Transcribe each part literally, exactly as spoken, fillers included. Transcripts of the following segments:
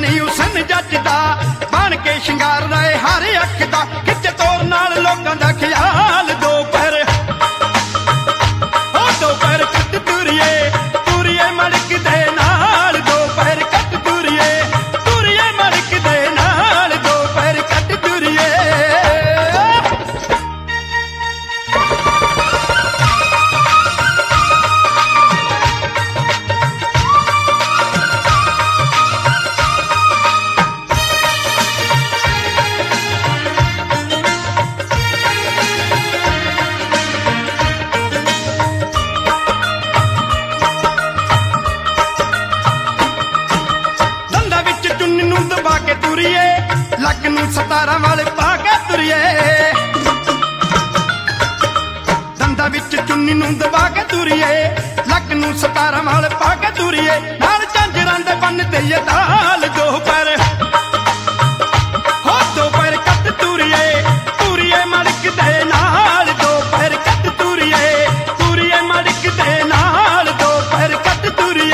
नहीं हुसन जचदा बन के शिंगार रहे हर अख दा खिच तोर नाल लोकां दा ख्याल दो पैर हो दो पैर कट तुरिए तुरिए मड़क दे नाल दो पैर कट तुरिए तुरिए मड़क दे नाल दो पैर कट तुरिए दबा के तुरिए लक नू सतारा वाले पा के तुरिए दंदा विच चुन्नी नू दबा के तुरिए लक नू सतारा वाले पा के तुरिए नाल झांजरां दे बन ते ये ताल दो पैर हो दो पैर कट तुरिए तुरिए मड़क दे नाल दो पैर कट तुरिए तुरिए मड़क दे नाल दो पैर कट तुरिए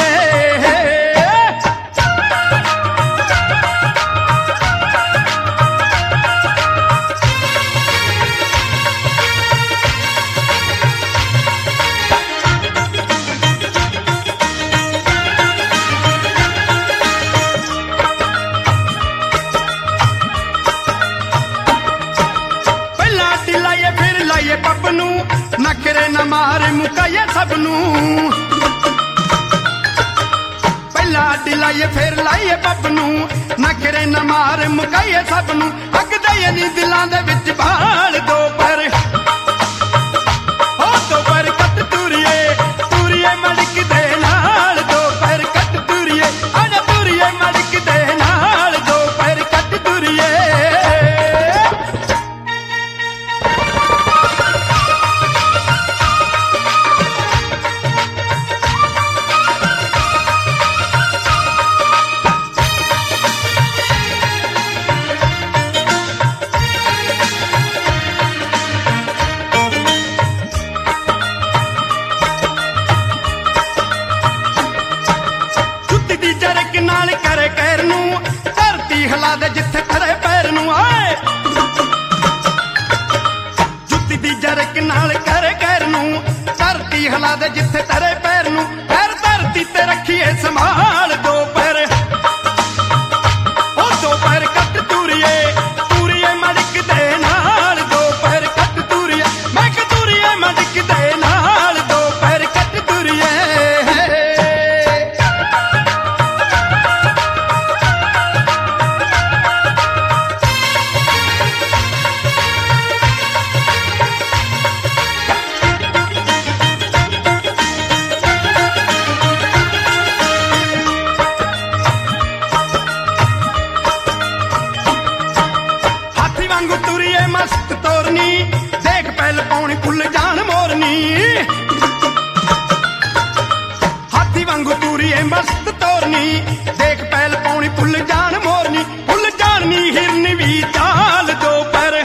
पप नू नखरे न मारे मुकाइए सबनू पहला दिलाइए फिर लाइए पप नू नखरे न मारे मुकाइए सबनू अग दे नी दिलां दे विच बाल दो पर हो दो पर कट तुरिए तुरिए मड़क दे नाल दो पर कट तुरिए आजा तुरिए मड़क दे नाल दो पर कट तुरिए नाल करे कैर नू धरती हिला दे जिथे खड़े पैर नू आए जुत्ती दी जरक नाल करे कैर नू धरती हिला दे जिथे खड़े पैर नू पैर धरती ते रखिए संभाल दो पैर ओ दो पैर कट तुरिए तुरिए मड़क दे नाल दो पैर कट तुरिए मैं कि तुरिए मड़क दे नाल दो पैर कट तुरिए मस्त तोरनी देख पहल पौनी फुल जान मोरनी हाथी वांगू तुरिए मस्त तोरनी देख पहल पौनी फुल जान मोरनी फुल जाननी हिरनी भी चाल दो पर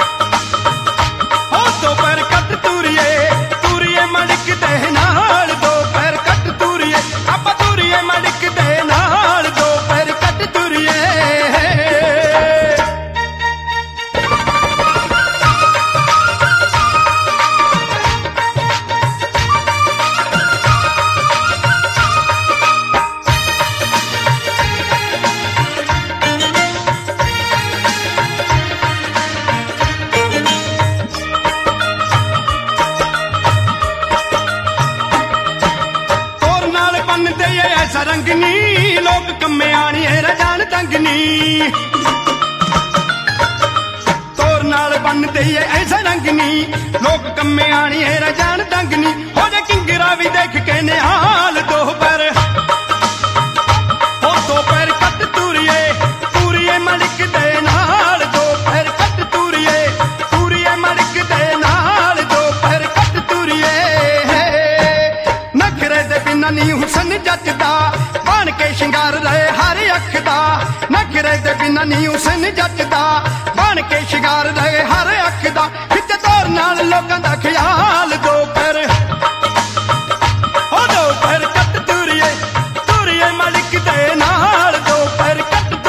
हो दो पर कट तुरिए तुरिए मड़क दे नाल दो पर कट तुरिए आप तुरिए मड़क दे नाल दो पर कट तुरिए ऐसा रंगनी लोग कम्मे आनी है रजान तंगनी तोर नाल बन दे ऐसा रंगनी लोग कम्मे आनी है रजान तंगनी हो जा किंगरा भी देख के निहाल दो पर हो दो पैर कट तुरिए तुरिए मड़क दे नाल दो पैर कट तुरिए तुरिए मड़क दे नाल दो पैर कट तुरिए नखरे दे बिना नहीं हुसन जचदा बन के शिंगार रहे हर अख दा नखरे दे बिना नहीं हुसन जचदा बन के शिंगार रहे हर अख दा खिच तोर नाल लोकां दा ख्याल दो पर हो दो पर कट तुरिए तुरिए मड़क दे नाल दो पर कट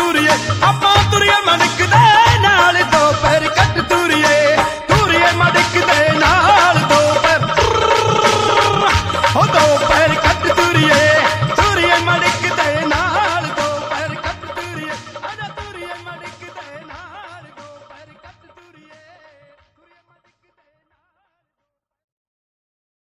हो दो